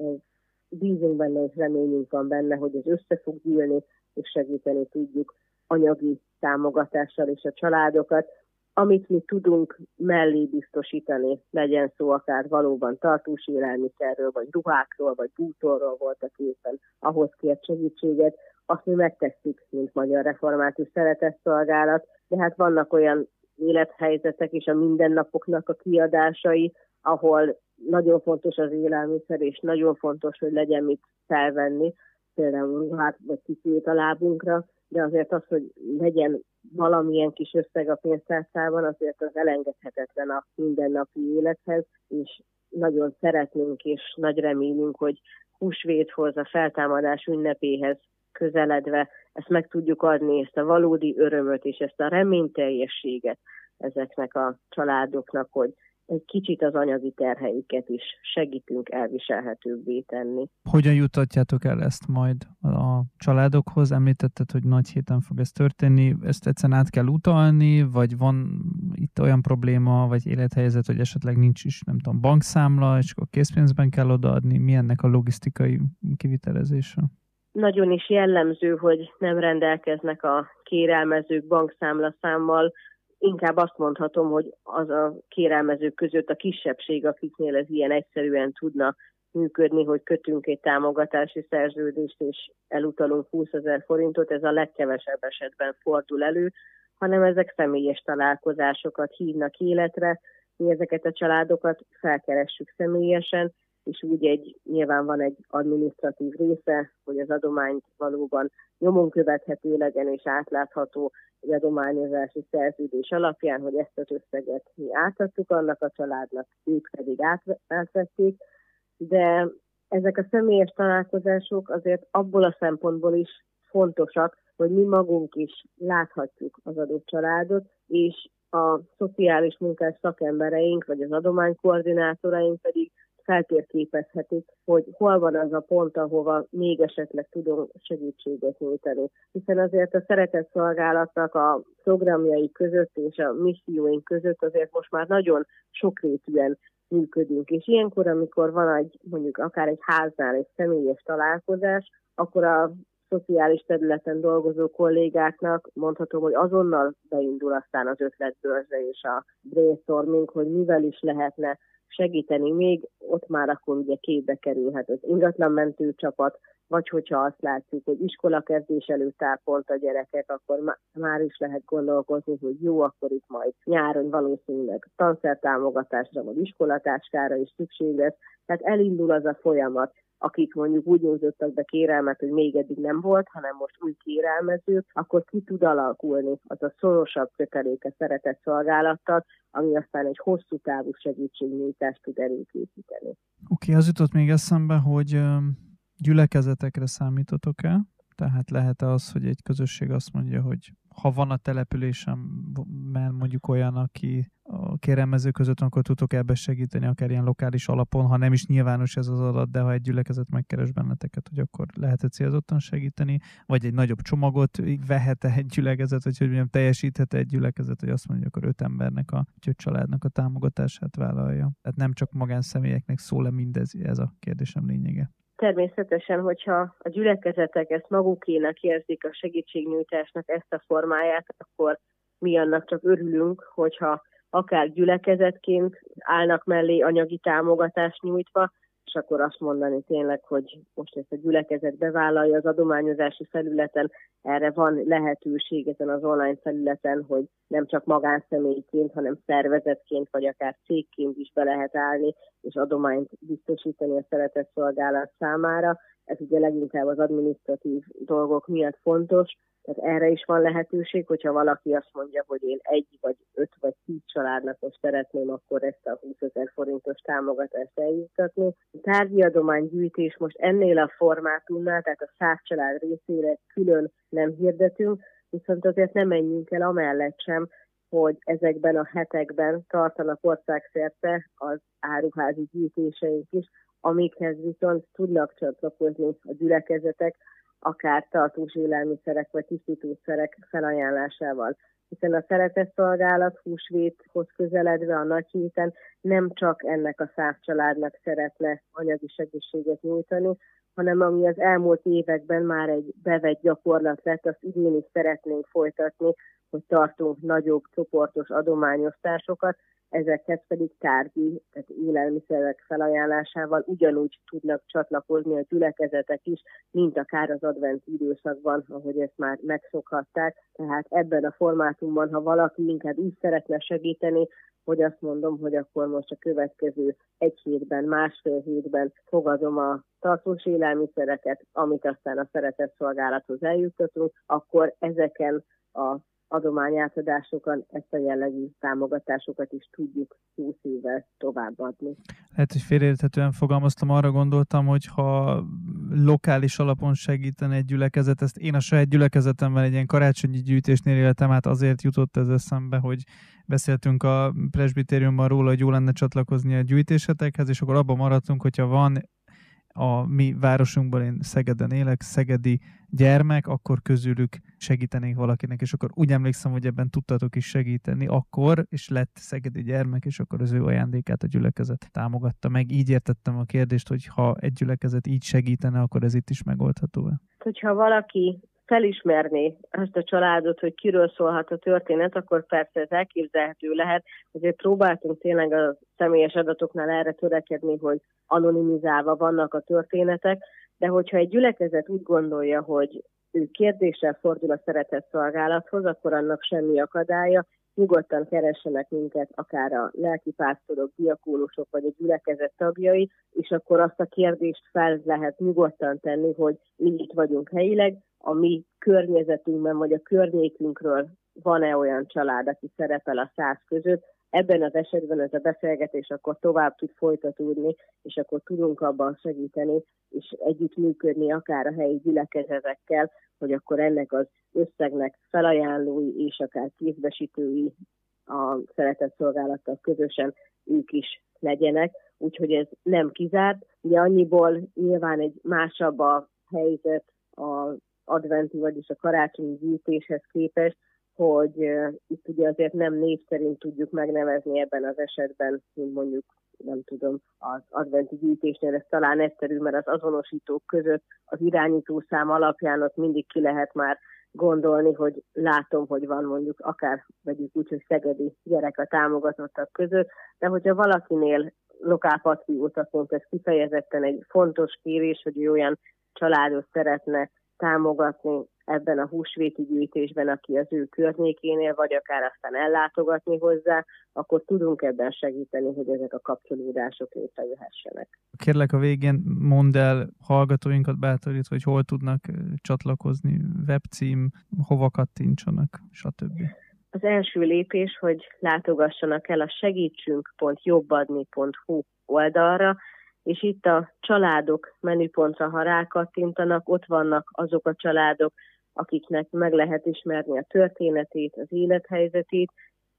bízunk benne, és reményünk van benne, hogy ez össze fog gyűlni, és segíteni tudjuk anyagi támogatással és a családokat, amit mi tudunk mellé biztosítani, legyen szó akár valóban tartós élelmiszerről, vagy ruhákról, vagy bútorról voltak éppen, ahhoz kért segítséget, azt mi megtesszük, mint Magyar Református Szeretetszolgálat, de hát vannak olyan élethelyzetek és a mindennapoknak a kiadásai, ahol nagyon fontos az élelmiszer, és nagyon fontos, hogy legyen mit felvenni, például ruhát vagy kicsit a lábunkra, de azért az, hogy legyen valamilyen kis összeg a pénztárcában, azért az elengedhetetlen a mindennapi élethez, és nagyon szeretnénk és nagy reményünk, hogy húsvéthoz, a feltámadás ünnepéhez közeledve ezt meg tudjuk adni, ezt a valódi örömöt és ezt a reményteljességet ezeknek a családoknak, hogy egy kicsit az anyagi terheiket is segítünk elviselhetőbbé tenni. Hogyan jutatjátok el ezt majd a családokhoz? Említetted, hogy nagy héten fog ez történni. Ezt egyszerűen át kell utalni, vagy van itt olyan probléma, vagy élethelyzet, hogy esetleg nincs is, nem tudom, bankszámla, és akkor készpénzben kell odaadni? Mi ennek a logisztikai kivitelezése? Nagyon is jellemző, hogy nem rendelkeznek a kérelmezők bankszámlaszámmal. Inkább azt mondhatom, hogy az a kérelmezők között a kisebbség, akiknél ez ilyen egyszerűen tudna működni, hogy kötünk egy támogatási szerződést, és elutalunk 20 000 forintot, ez a legkevesebb esetben fordul elő, hanem ezek személyes találkozásokat hívnak életre, mi ezeket a családokat felkeressük személyesen, és úgy nyilván van egy adminisztratív része, hogy az adományt valóban nyomon követhető legyen és átlátható egy adományozási szerződés alapján, hogy ezt az összeget mi átadtuk annak a családnak, ők pedig átvették, de ezek a személyes találkozások azért abból a szempontból is fontosak, hogy mi magunk is láthatjuk az adott családot, és a szociális munkás szakembereink, vagy az adománykoordinátoraink pedig feltérképezhetik, hogy hol van az a pont, ahova még esetleg tudunk segítséget nyújtani. Hiszen azért a Szeretett Szolgálatnak a programjai között és a misszióink között azért most már nagyon sokrétűen működünk. És ilyenkor, amikor van mondjuk akár egy háznál egy személyes találkozás, akkor a szociális területen dolgozó kollégáknak mondhatom, hogy azonnal beindul aztán az ötletbörze és a brainstorming, hogy mivel is lehetne segíteni. Még ott már akkor ugye képbe kerülhet az ingatlanmentő csapat, vagy hogyha azt látjuk, hogy iskolakezdés előtt áll pont a gyerekek, akkor már is lehet gondolkozni, hogy jó, akkor itt majd nyáron valószínűleg tanszertámogatásra vagy iskolatáskára is szükség lesz. Tehát elindul az a folyamat, akik mondjuk úgy nyújtottak be kérelmet, hogy még eddig nem volt, hanem most új kérelmezők, akkor ki tud alakulni az a szorosabb köteléke Szeretett Szolgálattal, ami aztán egy hosszú távú segítségnyújtást tud előkészíteni. Oké, az jutott még eszembe, hogy gyülekezetekre számítotok-e? Tehát lehet-e az, hogy egy közösség azt mondja, hogy ha van a településemben mondjuk olyan, aki a kérelmezők között, akkor tudtok ebbe segíteni, akár ilyen lokális alapon, ha nem is nyilvános ez az adat, de ha egy gyülekezet megkeres benneteket, hogy akkor lehet-e célzottan segíteni, vagy egy nagyobb csomagot vehet-e egy gyülekezet, vagy hogy mondjam, teljesíthet egy gyülekezet, hogy azt mondja, akkor 5 embernek, a 5 családnak a támogatását vállalja. Tehát nem csak magánszemélyeknek szól-e mindez, ez a kérdésem lényege. Természetesen, hogyha a gyülekezetek ezt magukénak érzik a segítségnyújtásnak ezt a formáját, akkor mi annak csak örülünk, hogyha akár gyülekezetként állnak mellé anyagi támogatást nyújtva, és akkor azt mondani tényleg, hogy most ezt a gyülekezet bevállalja az adományozási felületen, erre van lehetőség ezen az online felületen, hogy nem csak magánszemélyként, hanem szervezetként, vagy akár cégként is be lehet állni, és adományt biztosítani a Szeretett Szolgálat számára. Ez ugye leginkább az adminisztratív dolgok miatt fontos, tehát erre is van lehetőség, hogyha valaki azt mondja, hogy én 1 vagy 5 vagy 10 családnak most szeretném, akkor ezt a 20 000 forintos támogatást eljuttatni. A tárgyi adománygyűjtés most ennél a formátumnál, tehát a 100 család részére külön nem hirdetünk, viszont azért nem menjünk el amellett sem, hogy ezekben a hetekben tartanak országszerte az áruházi gyűjtéseink is, amikhez viszont tudnak csatlakozni a gyülekezetek, akár tartós élelmiszerek vagy tisztítószerek felajánlásával. Hiszen a Szeretett Szolgálat húsvéthoz közeledve a nagy héten nem csak ennek a 100 családnak szeretne anyagi segítséget nyújtani, hanem ami az elmúlt években már egy bevett gyakorlat lett, azt idén is szeretnénk folytatni, hogy tartunk nagyobb csoportos adományosztásokat, ezekhez pedig tárgyi, tehát élelmiszerek felajánlásával ugyanúgy tudnak csatlakozni a gyülekezetek is, mint akár az adventi időszakban, ahogy ezt már megszokhatták. Tehát ebben a formátumban, ha valaki inkább így szeretne segíteni, hogy azt mondom, hogy akkor most a következő 1 hétben, 1,5 hétben fogadom a tartós élelmiszereket, amit aztán a Szeretett Szolgálathoz eljuttatunk, akkor ezeken a adományátadásokon ezt a jellegű támogatásokat is tudjuk 20 évvel továbbadni. Lehet, hogy félreérthetően fogalmaztam, arra gondoltam, hogy ha lokális alapon segítene egy gyülekezet, ezt én a saját gyülekezetemben egy ilyen karácsonyi gyűjtésnél éltem át, azért jutott ez eszembe, hogy beszéltünk a presbitériumban róla, hogy jó lenne csatlakozni a gyűjtésetekhez, és akkor abban maradtunk, hogyha van a mi városunkban, én Szegeden élek, szegedi gyermek, akkor közülük segítenék valakinek, és akkor úgy emlékszem, hogy ebben tudtatok is segíteni akkor, és lett szegedi gyermek, és akkor az ő ajándékát a gyülekezet támogatta meg. Így értettem a kérdést, hogy ha egy gyülekezet így segítene, akkor ez itt is megoldható-e? Hogyha valaki felismerné azt a családot, hogy kiről szólhat a történet, akkor persze ez elképzelhető lehet. Azért próbáltunk tényleg a személyes adatoknál erre törekedni, hogy anonimizálva vannak a történetek, de hogyha egy gyülekezet úgy gondolja, hogy ő kérdéssel fordul a szeretetszolgálathoz, akkor annak semmi akadálya, nyugodtan keressenek minket, akár a lelkipásztorok, diakónusok vagy a gyülekezet tagjai, és akkor azt a kérdést fel lehet nyugodtan tenni, hogy mi itt vagyunk helyileg, a mi környezetünkben vagy a környékünkről van-e olyan család, aki szerepel a 100 között. Ebben az esetben ez a beszélgetés akkor tovább tud folytatódni, és akkor tudunk abban segíteni, és együttműködni akár a helyi gyülekezetekkel, hogy akkor ennek az összegnek felajánlói és akár kézbesítői a szeretetszolgálattal közösen ők is legyenek. Úgyhogy ez nem kizárt. Ugye annyiból nyilván egy másabb a helyzet az adventi, vagyis a karácsonyi gyűjtéshez képest, hogy itt ugye azért nem név szerint tudjuk megnevezni ebben az esetben, mint mondjuk, nem tudom, az adventi gyűjtésnél ez talán egyszerű, mert az azonosítók között az irányítószám alapján ott mindig ki lehet már gondolni, hogy látom, hogy van mondjuk akár, vegyük úgy, hogy szegedi gyerek a támogatottak között, de hogyha valakinél lokálpatriótaként ez kifejezetten egy fontos kérés, hogy ő olyan családot szeretne támogatni ebben a húsvéti gyűjtésben, aki az ő környékénél, vagy akár aztán ellátogatni hozzá, akkor tudunk ebben segíteni, hogy ezek a kapcsolódások létrejöhessenek. Kérlek a végén mondd el hallgatóinkat bátorít, hogy hol tudnak csatlakozni, webcím, hova kattintsanak, stb. Az első lépés, hogy látogassanak el a segítsünk.jobbadni.hu oldalra, és itt a családok menüpontra, ha rákattintanak, ott vannak azok a családok, akiknek meg lehet ismerni a történetét, az élethelyzetét,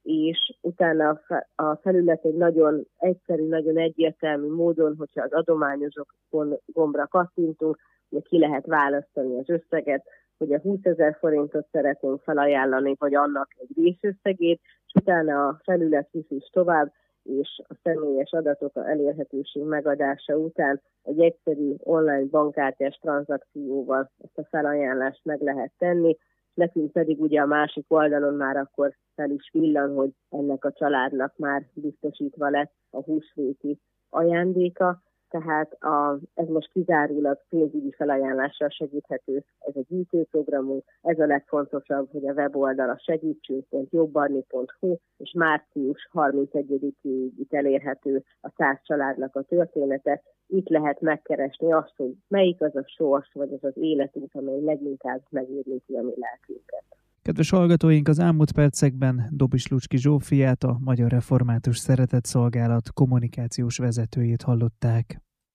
és utána a felület egy nagyon egyszerű, nagyon egyértelmű módon, hogyha az adományozók gombra kattintunk, ugye ki lehet választani az összeget, hogy a 20 000 forintot szeretnénk felajánlani, vagy annak egy részösszegét, és utána a felület visz is tovább, és a személyes adatok a elérhetőség megadása után egy egyszerű online bankkártyás tranzakcióval ezt a felajánlást meg lehet tenni, nekünk pedig ugye a másik oldalon már akkor fel is villan, hogy ennek a családnak már biztosítva lett a húsvéti ajándéka, tehát ez most kizárólag pénzügyi felajánlással segíthető, ez a gyűjtőprogramunk. Ez a legfontosabb, hogy a weboldal a segítsünk.jobbadni.hu, és március 31-ig itt elérhető a 100 családnak a története. Itt lehet megkeresni azt, hogy melyik az a sors, vagy az az életünk, amely leginkább megérinti a mi lelkünket. Kedves hallgatóink, az elmúlt percekben Dobis Lucski Zsófiát, a Magyar Református Szeretetszolgálat kommunikációs vezetőjét hallották.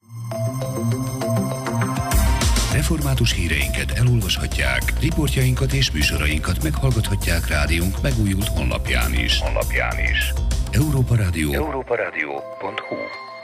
Református híreinket elolvashatják, riportjainkat és műsorainkat meghallgathatják rádiónk megújult honlapján is. Európaradio.hu.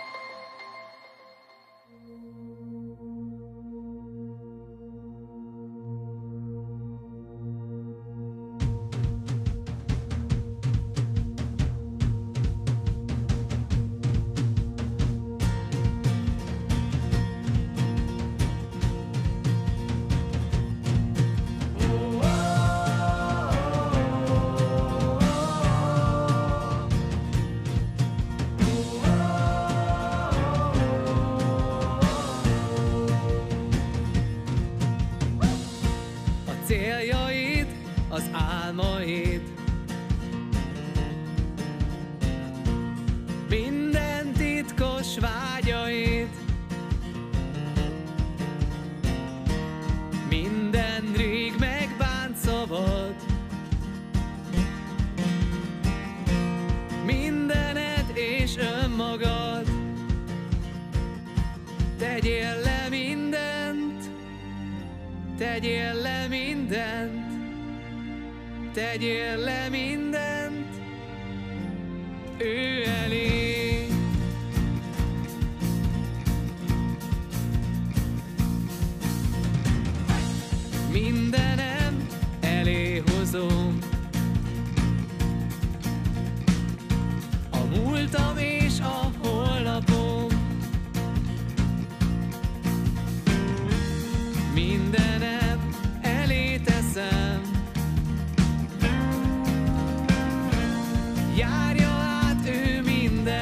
Céljaid, az álmaid, minden titkos vágyaid, minden rég megbánt szavad, mindened és önmagad, tegyél le mindent, tegyél le mindent, tegyél le mindent, ő elé. Mindenem elé hozom, a múltam és a holnapom, mindenem elé teszem, járja át ő minden.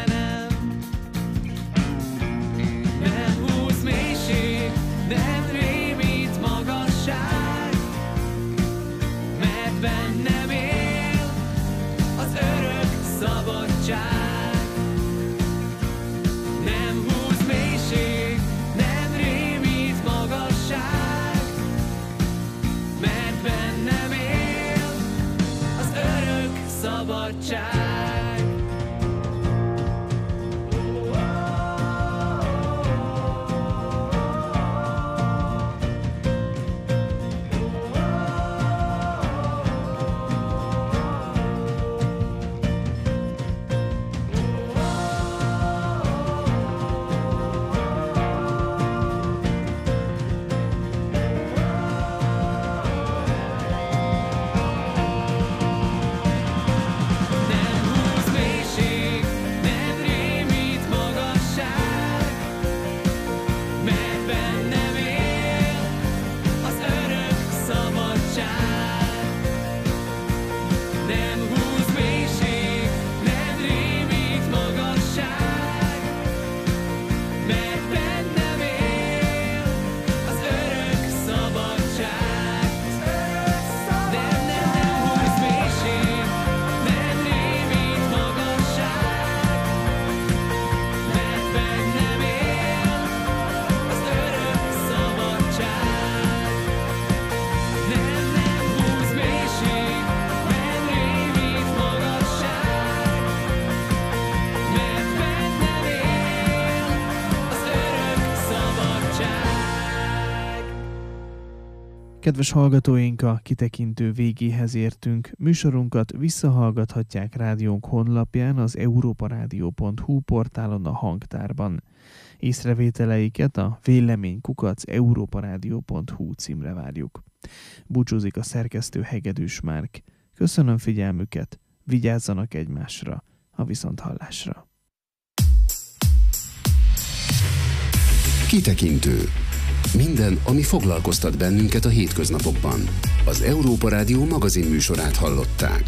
Kedves hallgatóink, a kitekintő végéhez értünk. Műsorunkat visszahallgathatják rádiónk honlapján, az europaradio.hu portálon, a hangtárban. Észrevételeiket a vélemény@europaradio.hu címre várjuk. Búcsúzik a szerkesztő Hegedűs Márk. Köszönöm figyelmüket, vigyázzanak egymásra, a viszonthallásra. Kitekintő. Minden, ami foglalkoztat bennünket a hétköznapokban. Az Európa Rádió magazinműsorát hallották.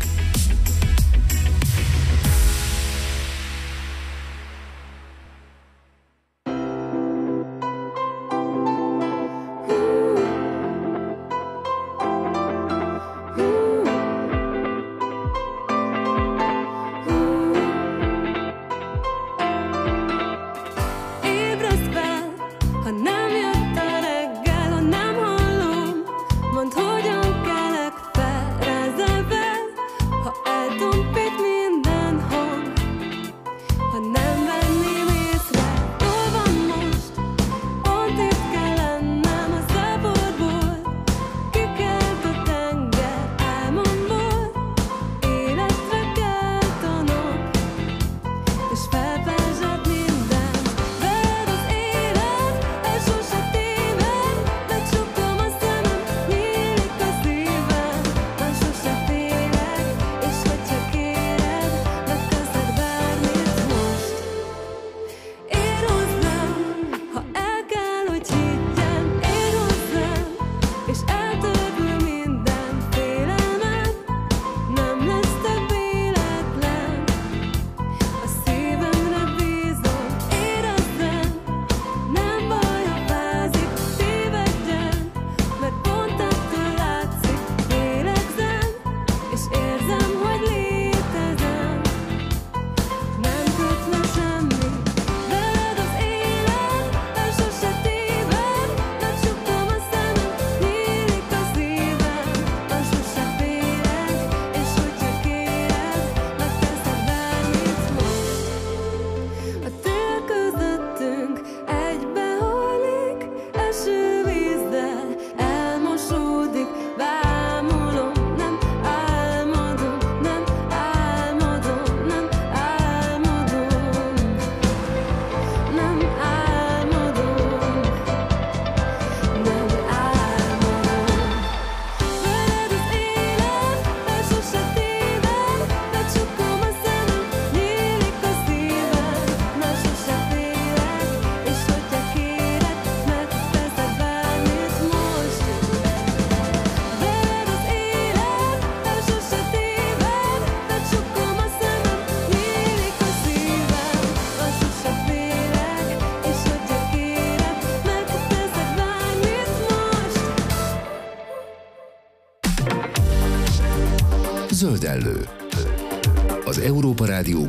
Zöldellő. Az Európa Rádió